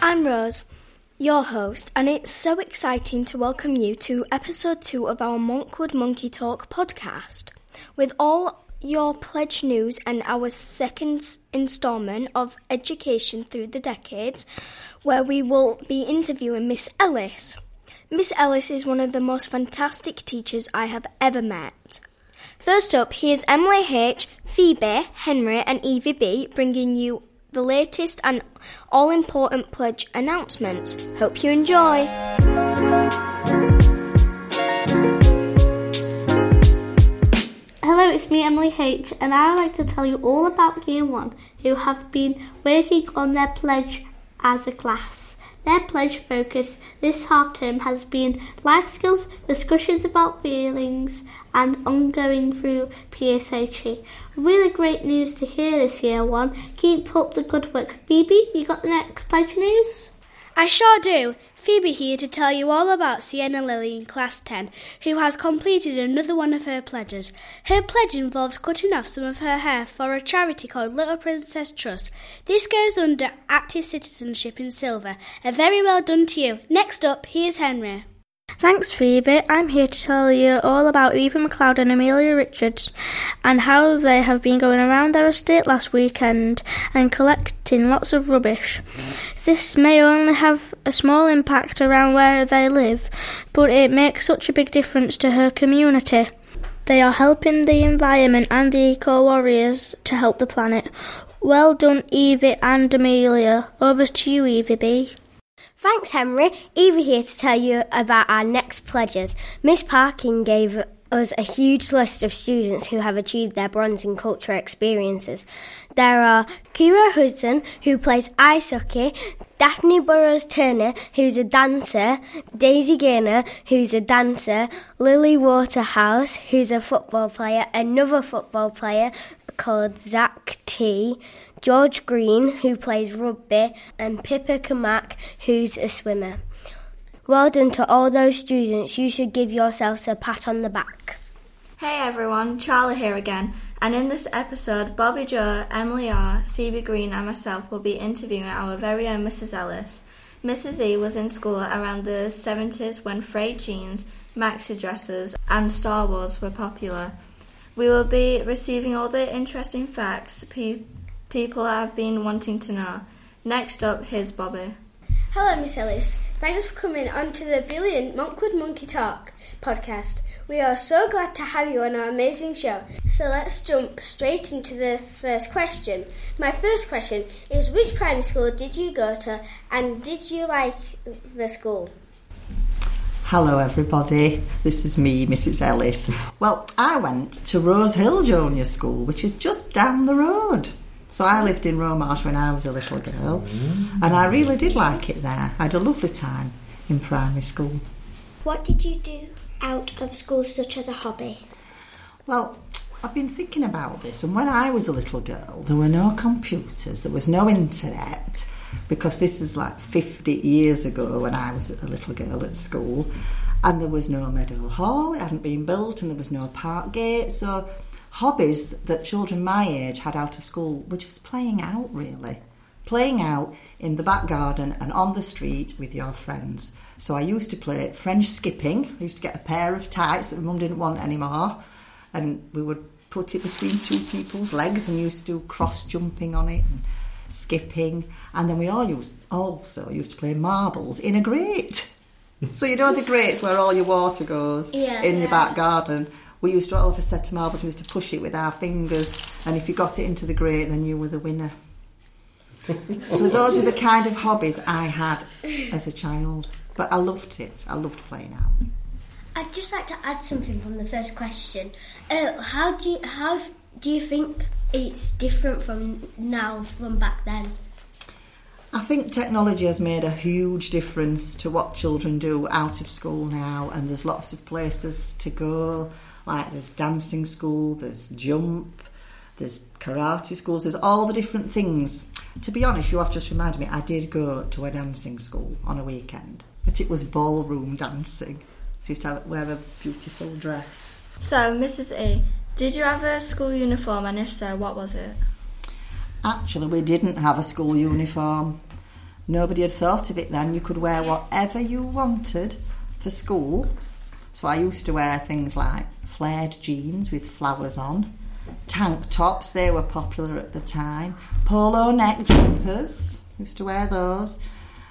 I'm Rose, your host, and it's so exciting to welcome you to episode 2 of our Monkwood Monkey Talk podcast. With all your pledge news and our second instalment of Education Through the Decades, where we will be interviewing Miss Ellis. Miss Ellis is one of the most fantastic teachers I have ever met. First up, here's Emily H., Phoebe, Henry and Evie B. bringing you the latest and all-important pledge announcements. Hope you enjoy. Hello, it's me, Emily H., and I would like to tell you all about Year 1, who have been working on their pledge as a class. Their pledge focus this half-term has been life skills, discussions about feelings, and ongoing through PSHE. Really great news to hear this Year 1. Keep up the good work. Phoebe, you got the next pledge news? I sure do. Phoebe here to tell you all about Sienna Lily in Class 10, who has completed another one of her pledges. Her pledge involves cutting off some of her hair for a charity called Little Princess Trust. This goes under Active Citizenship in Silver. A very well done to you. Next up, here's Henry. Thanks, Phoebe. I'm here to tell you all about Eva McLeod and Amelia Richards and how they have been going around their estate last weekend and collecting lots of rubbish. This may only have a small impact around where they live, but it makes such a big difference to her community. They are helping the environment and the eco-warriors to help the planet. Well done, Evie and Amelia. Over to you, Evie B. Thanks, Henry. Eva here to tell you about our next pledges. Miss Parkin gave us a huge list of students who have achieved their bronze in cultural experiences. There are Kira Hudson, who plays ice hockey, Daphne Burrows-Turner, who's a dancer, Daisy Gaynor, who's a dancer, Lily Waterhouse, who's a football player, another football player called Zach T., George Green, who plays rugby, and Pippa Kamak, who's a swimmer. Well done to all those students. You should give yourselves a pat on the back. Hey everyone, Charlie here again, and in this episode, Bobby Joe, Emily R., Phoebe Green and myself will be interviewing our very own Mrs. Ellis. Mrs. E was in school around the 70s when frayed jeans, maxi dresses and Star Wars were popular. We will be receiving all the interesting facts people have been wanting to know. Next up, here's Bobby. Hello, Miss Ellis. Thanks for coming on to the brilliant Monkwood Monkey Talk podcast. We are so glad to have you on our amazing show. So let's jump straight into the first question. My first question is, which primary school did you go to and did you like the school? Hello everybody, this is me, Mrs. Ellis. Well, I went to Rose Hill Junior School, which is just down the road. So I lived in Romarsh when I was a little girl, and I really did like it there. I had a lovely time in primary school. What did you do out of school such as a hobby? Well, I've been thinking about this, and when I was a little girl, there were no computers, there was no internet, because this is like 50 years ago when I was a little girl at school, and there was no Meadow Hall, it hadn't been built, and there was no park gate, so hobbies that children my age had out of school were just playing out, really. Playing out in the back garden and on the street with your friends. So I used to play French skipping. I used to get a pair of tights that my mum didn't want anymore, and we would put it between two people's legs and used to do cross-jumping on it and skipping. And then we also used to play marbles in a grate. So you know the grates where all your water goes in your back garden? We used to all have a set of marbles, we used to push it with our fingers, and if you got it into the grate, then you were the winner. So those were the kind of hobbies I had as a child. But I loved it. I loved playing out. I'd just like to add something from the first question. How do you think it's different from now from back then? I think technology has made a huge difference to what children do out of school now, and there's lots of places to go. Like there's dancing school, there's jump, there's karate schools, there's all the different things. To be honest, you have just reminded me, I did go to a dancing school on a weekend, but it was ballroom dancing. So you used to wear a beautiful dress. So, Mrs. E, did you have a school uniform, and if so, what was it? Actually, we didn't have a school uniform. Nobody had thought of it then. You could wear whatever you wanted for school. So I used to wear things like flared jeans with flowers on, tank tops, they were popular at the time, polo neck jumpers, used to wear those.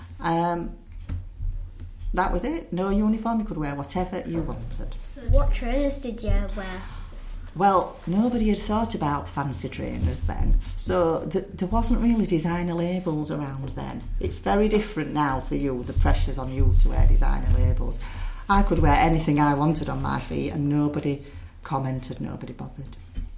That was it. No uniform, you could wear whatever you wanted. So what trainers did you wear? Well, nobody had thought about fancy trainers then, so there wasn't really designer labels around then. It's very different now for you, the pressure's on you to wear designer labels. I could wear anything I wanted on my feet and nobody commented, nobody bothered.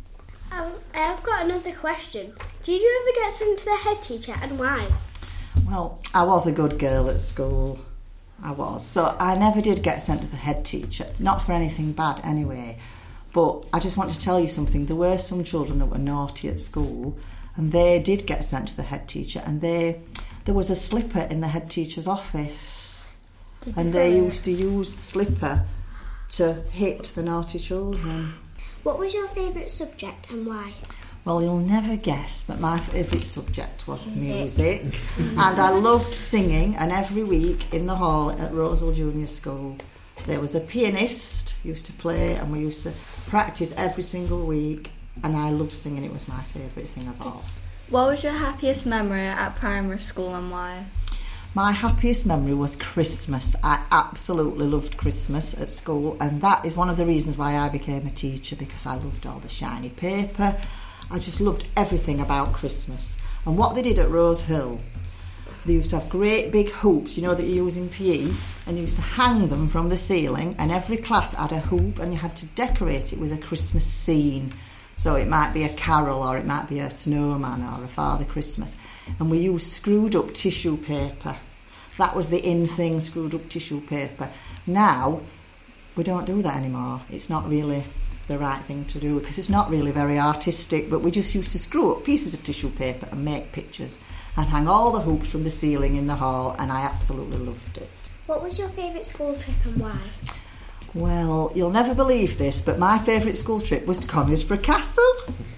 I've got another question. Did you ever get sent to the head teacher, and why? Well, I was a good girl at school. I was. So I never did get sent to the head teacher, not for anything bad anyway. But I just want to tell you something. There were some children that were naughty at school and they did get sent to the head teacher, and there was a slipper in the head teacher's office. And they used to use the slipper to hit the naughty children. What was your favourite subject and why? Well, you'll never guess, but my favourite subject was music. And I loved singing, and every week in the hall at Rosehill Junior School there was a pianist who used to play, and we used to practice every single week, and I loved singing. It was my favourite thing of all. What was your happiest memory at primary school and why? My happiest memory was Christmas. I absolutely loved Christmas at school, and that is one of the reasons why I became a teacher, because I loved all the shiny paper. I just loved everything about Christmas. And what they did at Rosehill, they used to have great big hoops, you know, that you use in PE, and they used to hang them from the ceiling, and every class had a hoop, and you had to decorate it with a Christmas scene. So it might be a carol, or it might be a snowman, or a Father Christmas. And we used screwed up tissue paper. That was the in thing, screwed up tissue paper. Now, we don't do that anymore. It's not really the right thing to do, because it's not really very artistic, but we just used to screw up pieces of tissue paper and make pictures and hang all the hoops from the ceiling in the hall, and I absolutely loved it. What was your favourite school trip and why? Well, you'll never believe this, but my favourite school trip was to Conisbrough Castle.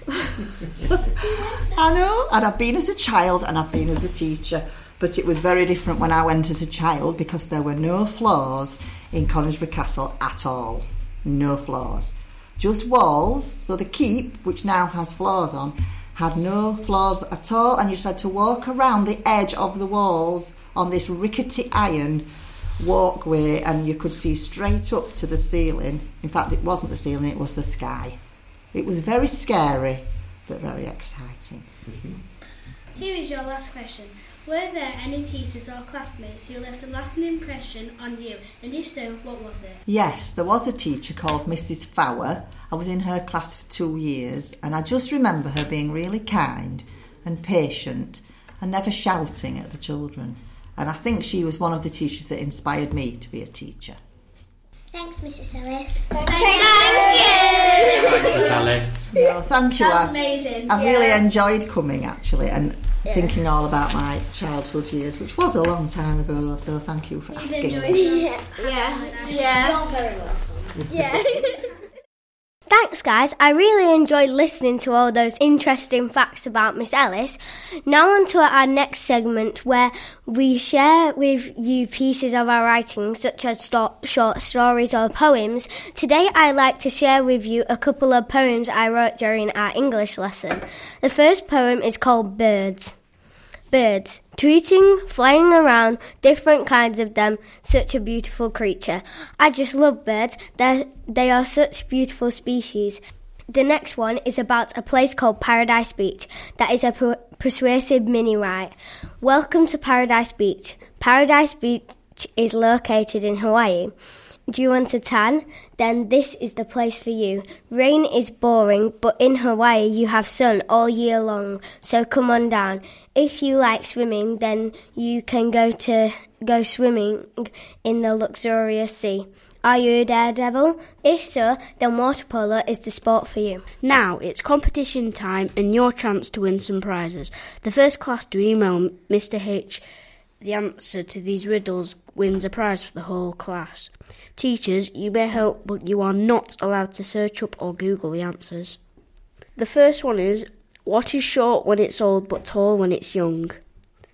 I know, and I've been as a child and I've been as a teacher, but it was very different when I went as a child, because there were no floors in Conisbrough Castle at all. No floors. Just walls. So the keep, which now has floors on, had no floors at all, and you just had to walk around the edge of the walls on this rickety iron walkway, and you could see straight up to the ceiling. In fact, it wasn't the ceiling, it was the sky. It was very scary, but very exciting. Here is your last question. Were there any teachers or classmates who left a lasting impression on you, and if so, what was it? Yes, there was a teacher called Mrs. Fowler. I was in her class for 2 years, and I just remember her being really kind and patient and never shouting at the children. And I think she was one of the teachers that inspired me to be a teacher. Thanks, Mrs. Ellis. Thank you. Thanks, Miss Alice. No, thank you. That's amazing. I've really enjoyed coming, actually, and thinking all about my childhood years, which was a long time ago, so thank you for asking me. Yeah. You're very welcome. Thanks, guys. I really enjoyed listening to all those interesting facts about Miss Ellis. Now on to our next segment, where we share with you pieces of our writing, such as short stories or poems. Today I'd like to share with you a couple of poems I wrote during our English lesson. The first poem is called Birds. Birds, tweeting, flying around, different kinds of them, such a beautiful creature. I just love birds. They are such beautiful species. The next one is about a place called Paradise Beach. That is a persuasive mini-write. Welcome to Paradise Beach. Paradise Beach is located in Hawaii. Do you want a tan? Then this is the place for you. Rain is boring, but in Hawaii you have sun all year long, so come on down. If you like swimming, then you can go swimming in the luxurious sea. Are you a daredevil? If so, then water polo is the sport for you. Now it's competition time and your chance to win some prizes. The first class to email Mr. H the answer to these riddles wins a prize for the whole class. Teachers, you may help, but you are not allowed to search up or Google the answers. The first one is, what is short when it's old but tall when it's young?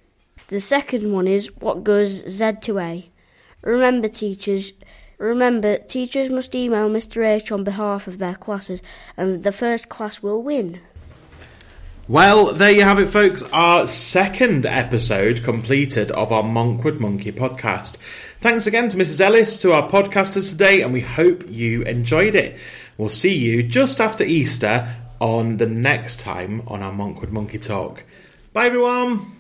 The second one is what goes Z to A. Remember, teachers must email Mr. H on behalf of their classes, and the first class will win. Well, there you have it, folks. Our second episode completed of our Monkwood Monkey podcast. Thanks again to Mrs. Ellis, to our podcasters today, and we hope you enjoyed it. We'll see you just after Easter on the next time on our Monkwood Monkey Talk. Bye, everyone.